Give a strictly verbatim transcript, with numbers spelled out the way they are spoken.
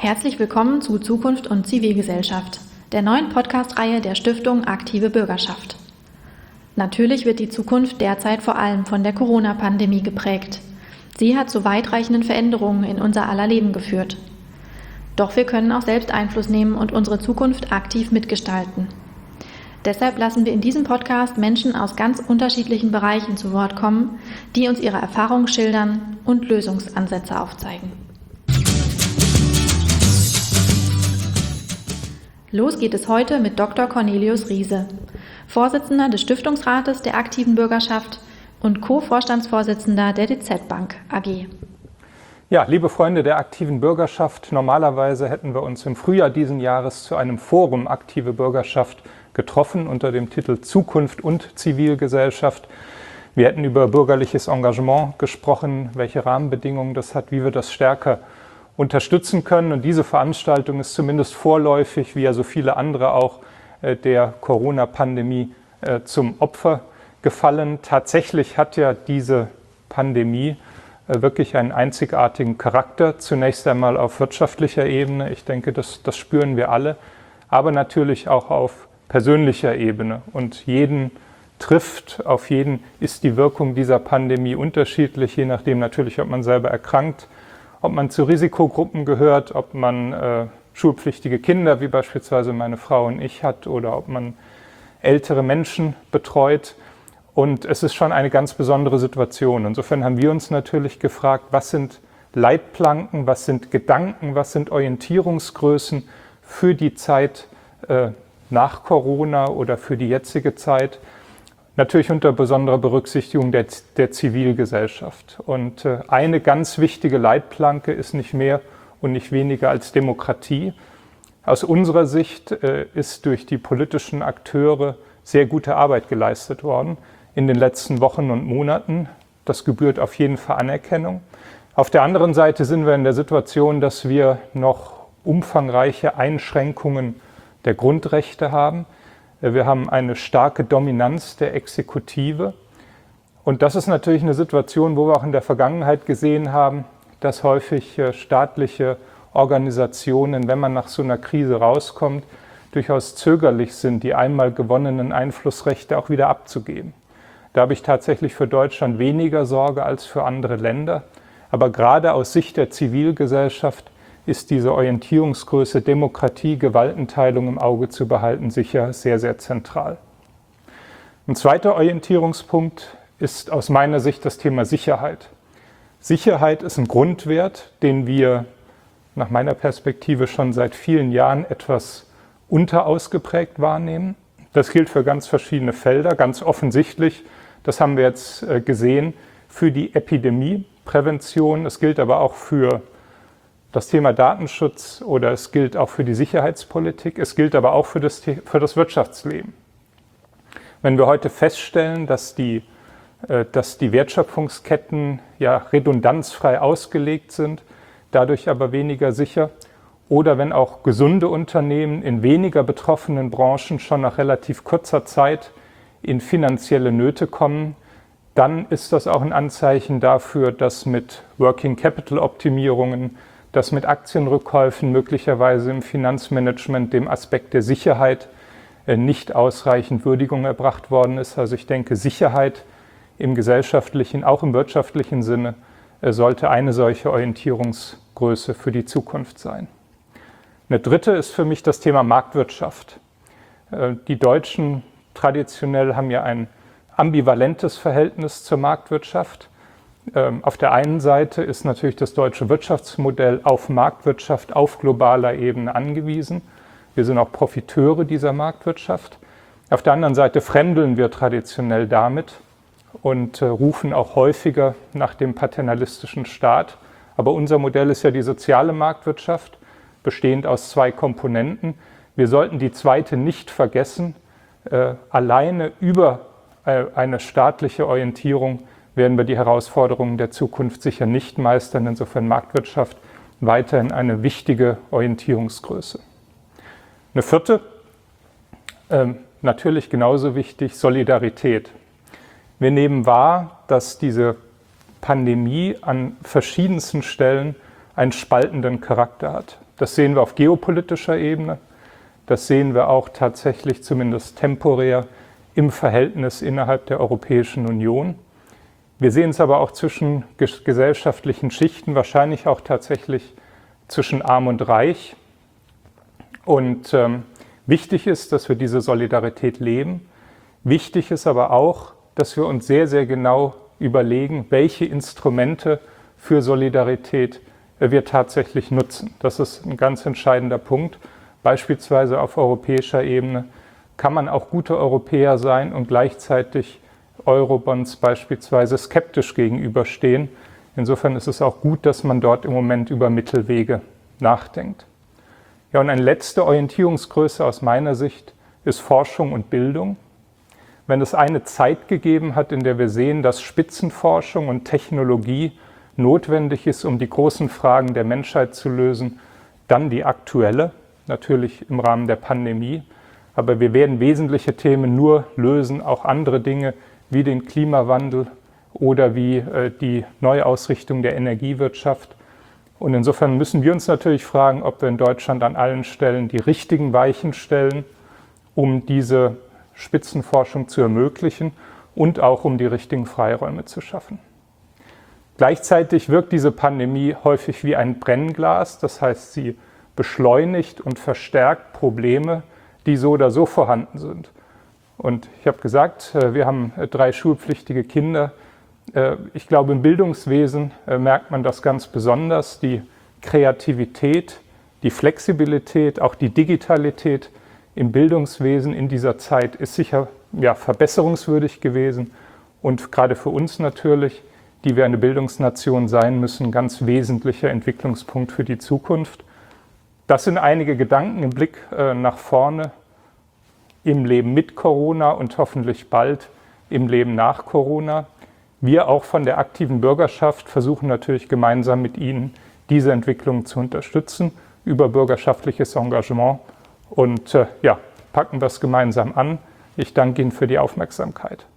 Herzlich willkommen zu Zukunft und Zivilgesellschaft, der neuen Podcast-Reihe der Stiftung Aktive Bürgerschaft. Natürlich wird die Zukunft derzeit vor allem von der Corona-Pandemie geprägt. Sie hat zu weitreichenden Veränderungen in unser aller Leben geführt. Doch wir können auch selbst Einfluss nehmen und unsere Zukunft aktiv mitgestalten. Deshalb lassen wir in diesem Podcast Menschen aus ganz unterschiedlichen Bereichen zu Wort kommen, die uns ihre Erfahrungen schildern und Lösungsansätze aufzeigen. Los geht es heute mit Doktor Cornelius Riese, Vorsitzender des Stiftungsrates der Aktiven Bürgerschaft und Co-Vorstandsvorsitzender der D Z Bank A G. Ja, liebe Freunde der Aktiven Bürgerschaft, normalerweise hätten wir uns im Frühjahr diesen Jahres zu einem Forum Aktive Bürgerschaft getroffen unter dem Titel Zukunft und Zivilgesellschaft. Wir hätten über bürgerliches Engagement gesprochen, welche Rahmenbedingungen das hat, wie wir das stärker unterstützen können. Und diese Veranstaltung ist zumindest vorläufig, wie ja so viele andere auch, der Corona-Pandemie zum Opfer gefallen. Tatsächlich hat ja diese Pandemie wirklich einen einzigartigen Charakter, zunächst einmal auf wirtschaftlicher Ebene. Ich denke, das, das spüren wir alle, aber natürlich auch auf persönlicher Ebene. Und jeden trifft, auf jeden ist die Wirkung dieser Pandemie unterschiedlich, je nachdem natürlich, ob man selber erkrankt, ob man zu Risikogruppen gehört, ob man äh, schulpflichtige Kinder, wie beispielsweise meine Frau und ich, hat oder ob man ältere Menschen betreut. Und es ist schon eine ganz besondere Situation. Insofern haben wir uns natürlich gefragt, was sind Leitplanken, was sind Gedanken, was sind Orientierungsgrößen für die Zeit äh, nach Corona oder für die jetzige Zeit. Natürlich unter besonderer Berücksichtigung der, der Zivilgesellschaft. Und äh, eine ganz wichtige Leitplanke ist nicht mehr und nicht weniger als Demokratie. Aus unserer Sicht äh, ist durch die politischen Akteure sehr gute Arbeit geleistet worden in den letzten Wochen und Monaten. Das gebührt auf jeden Fall Anerkennung. Auf der anderen Seite sind wir in der Situation, dass wir noch umfangreiche Einschränkungen der Grundrechte haben. Wir haben eine starke Dominanz der Exekutive. Und das ist natürlich eine Situation, wo wir auch in der Vergangenheit gesehen haben, dass häufig staatliche Organisationen, wenn man nach so einer Krise rauskommt, durchaus zögerlich sind, die einmal gewonnenen Einflussrechte auch wieder abzugeben. Da habe ich tatsächlich für Deutschland weniger Sorge als für andere Länder. Aber gerade aus Sicht der Zivilgesellschaft ist diese Orientierungsgröße Demokratie, Gewaltenteilung im Auge zu behalten, sicher sehr, sehr zentral. Ein zweiter Orientierungspunkt ist aus meiner Sicht das Thema Sicherheit. Sicherheit ist ein Grundwert, den wir nach meiner Perspektive schon seit vielen Jahren etwas unterausgeprägt wahrnehmen. Das gilt für ganz verschiedene Felder, ganz offensichtlich. Das haben wir jetzt gesehen für die Epidemieprävention. Es gilt aber auch für das Thema Datenschutz oder es gilt auch für die Sicherheitspolitik. Es gilt aber auch für das, für das Wirtschaftsleben. Wenn wir heute feststellen, dass die, dass die Wertschöpfungsketten ja redundanzfrei ausgelegt sind, dadurch aber weniger sicher, oder wenn auch gesunde Unternehmen in weniger betroffenen Branchen schon nach relativ kurzer Zeit in finanzielle Nöte kommen, dann ist das auch ein Anzeichen dafür, dass mit Working Capital Optimierungen, dass mit Aktienrückkäufen möglicherweise im Finanzmanagement dem Aspekt der Sicherheit nicht ausreichend Würdigung erbracht worden ist. Also ich denke, Sicherheit im gesellschaftlichen, auch im wirtschaftlichen Sinne sollte eine solche Orientierungsgröße für die Zukunft sein. Eine dritte ist für mich das Thema Marktwirtschaft. Die Deutschen traditionell haben ja ein ambivalentes Verhältnis zur Marktwirtschaft. Auf der einen Seite ist natürlich das deutsche Wirtschaftsmodell auf Marktwirtschaft auf globaler Ebene angewiesen. Wir sind auch Profiteure dieser Marktwirtschaft. Auf der anderen Seite fremdeln wir traditionell damit und rufen auch häufiger nach dem paternalistischen Staat. Aber unser Modell ist ja die soziale Marktwirtschaft, bestehend aus zwei Komponenten. Wir sollten die zweite nicht vergessen. Äh, alleine über äh, eine staatliche Orientierung werden wir die Herausforderungen der Zukunft sicher nicht meistern. Insofern Marktwirtschaft weiterhin eine wichtige Orientierungsgröße. Eine vierte, äh, natürlich genauso wichtig, Solidarität. Wir nehmen wahr, dass diese Pandemie an verschiedensten Stellen einen spaltenden Charakter hat. Das sehen wir auf geopolitischer Ebene. Das sehen wir auch tatsächlich zumindest temporär im Verhältnis innerhalb der Europäischen Union. Wir sehen es aber auch zwischen gesellschaftlichen Schichten, wahrscheinlich auch tatsächlich zwischen Arm und Reich. Und ähm, wichtig ist, dass wir diese Solidarität leben. Wichtig ist aber auch, dass wir uns sehr, sehr genau überlegen, welche Instrumente für Solidarität wir tatsächlich nutzen. Das ist ein ganz entscheidender Punkt. Beispielsweise auf europäischer Ebene kann man auch gute Europäer sein und gleichzeitig Eurobonds beispielsweise skeptisch gegenüberstehen. Insofern ist es auch gut, dass man dort im Moment über Mittelwege nachdenkt. Ja, und eine letzte Orientierungsgröße aus meiner Sicht ist Forschung und Bildung. Wenn es eine Zeit gegeben hat, in der wir sehen, dass Spitzenforschung und Technologie notwendig ist, um die großen Fragen der Menschheit zu lösen, dann die aktuelle, natürlich im Rahmen der Pandemie. Aber wir werden wesentliche Themen nur lösen, auch andere Dinge wie den Klimawandel oder wie äh, die Neuausrichtung der Energiewirtschaft. Und insofern müssen wir uns natürlich fragen, ob wir in Deutschland an allen Stellen die richtigen Weichen stellen, um diese Spitzenforschung zu ermöglichen und auch um die richtigen Freiräume zu schaffen. Gleichzeitig wirkt diese Pandemie häufig wie ein Brennglas, das heißt, sie beschleunigt und verstärkt Probleme, die so oder so vorhanden sind. Und ich habe gesagt, wir haben drei schulpflichtige Kinder. Ich glaube, im Bildungswesen merkt man das ganz besonders. Die Kreativität, die Flexibilität, auch die Digitalität im Bildungswesen in dieser Zeit ist sicher ja, verbesserungswürdig gewesen und gerade für uns natürlich, die wir eine Bildungsnation sein müssen, ein ganz wesentlicher Entwicklungspunkt für die Zukunft. Das sind einige Gedanken im Blick äh, nach vorne im Leben mit Corona und hoffentlich bald im Leben nach Corona. Wir auch von der aktiven Bürgerschaft versuchen natürlich gemeinsam mit Ihnen diese Entwicklung zu unterstützen über bürgerschaftliches Engagement und äh, ja, packen wir es gemeinsam an. Ich danke Ihnen für die Aufmerksamkeit.